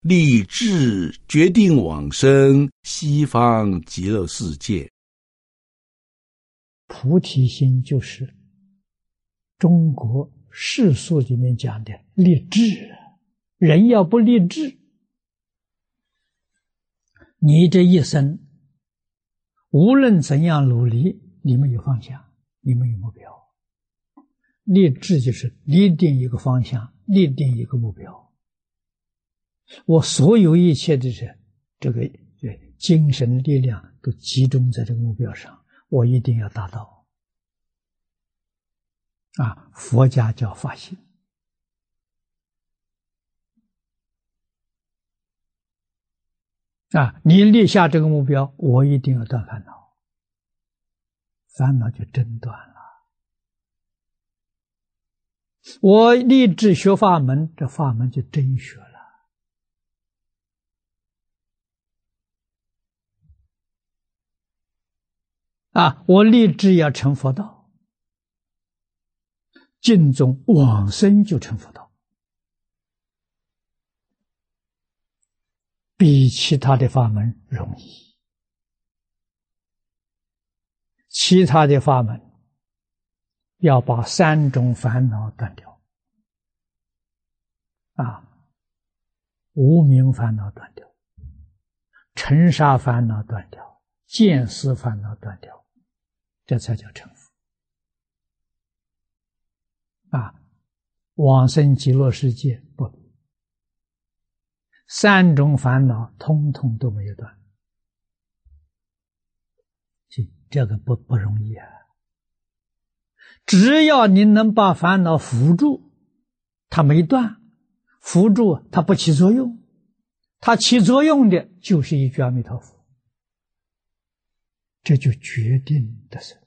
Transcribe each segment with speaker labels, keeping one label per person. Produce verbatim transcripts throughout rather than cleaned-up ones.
Speaker 1: 立志决定往生西方极乐世界。
Speaker 2: 菩提心就是中国世俗里面讲的立志，人要不立志，你这一生无论怎样努力，你没有方向，你没有目标。立志就是立定一个方向，立定一个目标。我所有一切的是这个精神力量都集中在这个目标上，我一定要达到。啊，佛家叫发心。啊，你立下这个目标，我一定要断烦恼，烦恼就真断了。我立志学法门，这法门就真学了。啊，我立志要成佛道，尽忠往生就成佛道，比其他的法门容易。其他的法门要把三种烦恼断掉，啊，无明烦恼断掉，尘沙烦恼断掉，见思烦恼断掉，这才叫成佛。啊，往生极乐世界不，三种烦恼通通都没有断，这个不不容易啊。只要你能把烦恼扶住，它没断，扶住它不起作用，它起作用的就是一句阿弥陀佛，这就决定的是。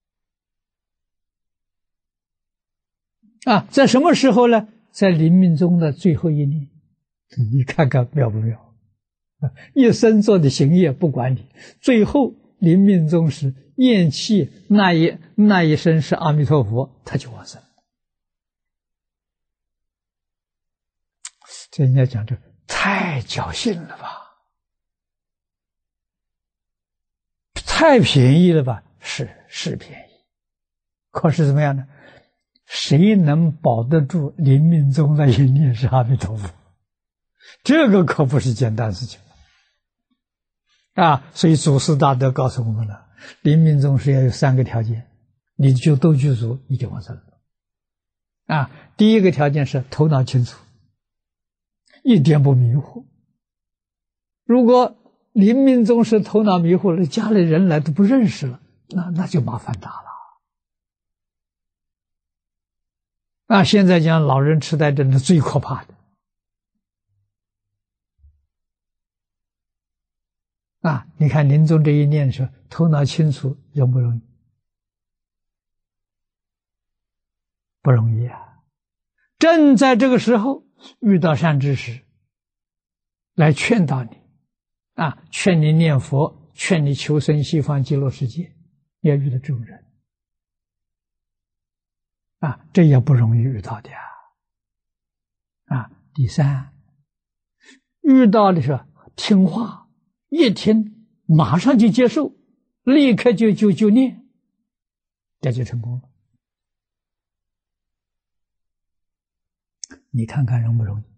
Speaker 2: 啊，在什么时候呢？在临命终的最后一念，你看看妙不妙？一生做的行业不管你，最后临命终时咽气那一那一声是阿弥陀佛，他就往生。这人家讲这太侥幸了吧，太便宜了吧？是是便宜，可是怎么样呢？谁能保得住临命终的一念是阿弥陀佛？这个可不是简单事情啊！所以祖师大德告诉我们了，临命终是要有三个条件，你就都具足，你就往生了。啊，第一个条件是头脑清楚，一点不迷糊。如果临命终时头脑迷糊了，家里人来都不认识了，那那就麻烦大了。啊，现在讲老人痴呆症是最可怕的。啊，你看临终这一念的时候，头脑清楚容不容易？不容易啊！正在这个时候遇到善知识来劝导你，啊，劝你念佛，劝你求生西方极乐世界，你要遇到这种人，啊，这也不容易遇到的呀。啊，第三，遇到的时候听话。一听马上就接受，立刻就就就念，这就成功了。你看看容不容易？